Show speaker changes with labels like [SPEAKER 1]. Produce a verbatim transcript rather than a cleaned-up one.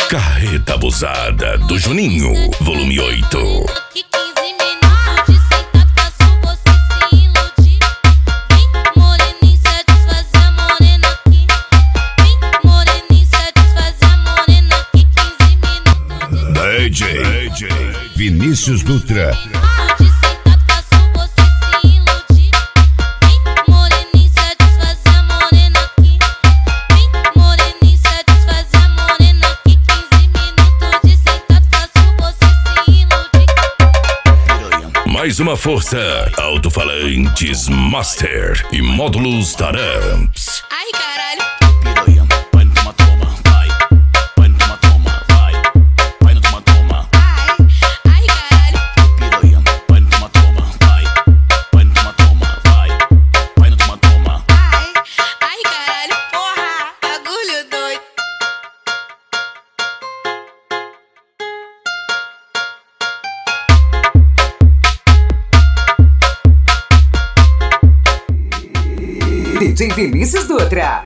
[SPEAKER 1] Carreta Abusada do Juninho, volume oito. D J Vinícius Dutra. Mais uma força, alto-falantes Master e módulos Taramps.
[SPEAKER 2] Ai, caralho.
[SPEAKER 3] Piranha, vai no toma, toma, vai. Vai no toma, toma, vai. Vai no toma, toma.
[SPEAKER 2] Ai, ai, caralho.
[SPEAKER 3] Piranha, vai no toma, toma, vai. Vai no toma, toma, vai. Vai no toma, toma.
[SPEAKER 2] Ai, ai, caralho. Porra, bagulho doido.
[SPEAKER 4] D J Vinícius Dutra.